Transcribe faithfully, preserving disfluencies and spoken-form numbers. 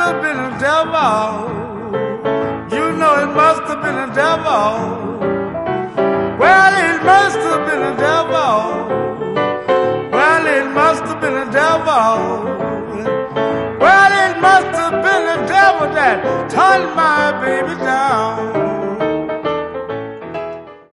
have been a devil. You know it must have been a devil. Well, it must have been a devil. Well, it must have been a devil. Well, it must have been a devil that turned my baby down.